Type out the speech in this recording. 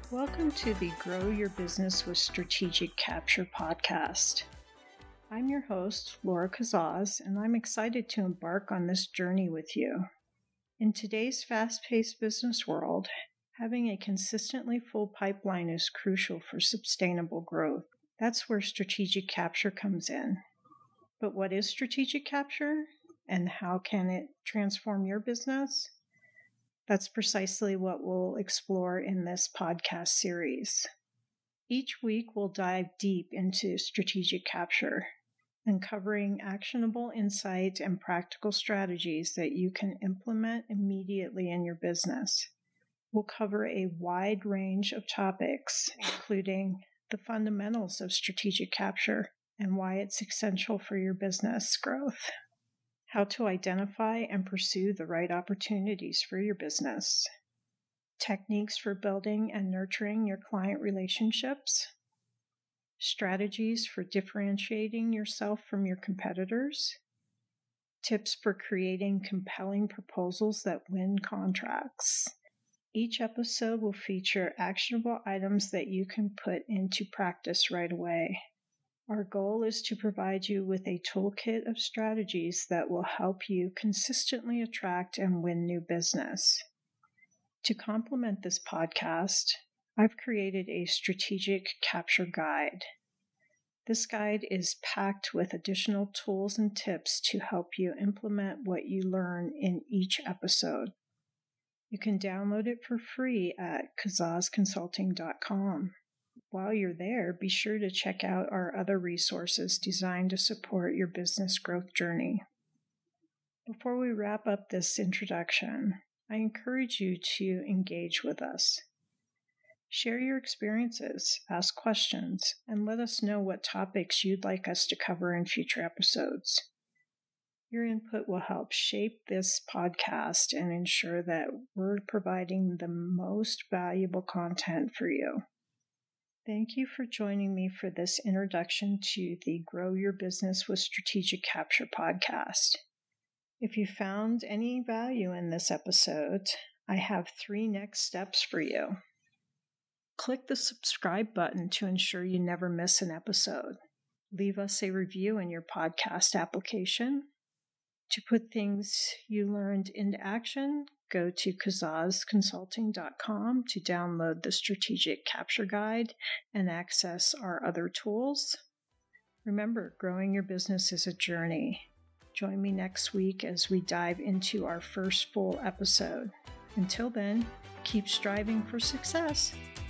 Welcome to the Grow Your Business with Strategic Capture podcast. I'm your host, Laura Kazaz, and I'm excited to embark on this journey with you. In today's fast-paced business world, having a consistently full pipeline is crucial for sustainable growth. That's where strategic capture comes in. But what is strategic capture, and how can it transform your business? That's precisely what we'll explore in this podcast series. Each week, we'll dive deep into strategic capture, uncovering actionable insight and practical strategies that you can implement immediately in your business. We'll cover a wide range of topics, including the fundamentals of strategic capture and why it's essential for your business growth, how to identify and pursue the right opportunities for your business, techniques for building and nurturing your client relationships, strategies for differentiating yourself from your competitors, tips for creating compelling proposals that win contracts. Each episode will feature actionable items that you can put into practice right away. Our goal is to provide you with a toolkit of strategies that will help you consistently attract and win new business. To complement this podcast, I've created a strategic capture guide. This guide is packed with additional tools and tips to help you implement what you learn in each episode. You can download it for free at kazazconsulting.com. While you're there, be sure to check out our other resources designed to support your business growth journey. Before we wrap up this introduction, I encourage you to engage with us. Share your experiences, ask questions, and let us know what topics you'd like us to cover in future episodes. Your input will help shape this podcast and ensure that we're providing the most valuable content for you. Thank you for joining me for this introduction to the Grow Your Business with Strategic Capture podcast. If you found any value in this episode, I have 3 next steps for you. Click the subscribe button to ensure you never miss an episode. Leave us a review in your podcast application. To put things you learned into action, go to kazazconsulting.com to download the Strategic Capture Guide and access our other tools. Remember, growing your business is a journey. Join me next week as we dive into our first full episode. Until then, keep striving for success.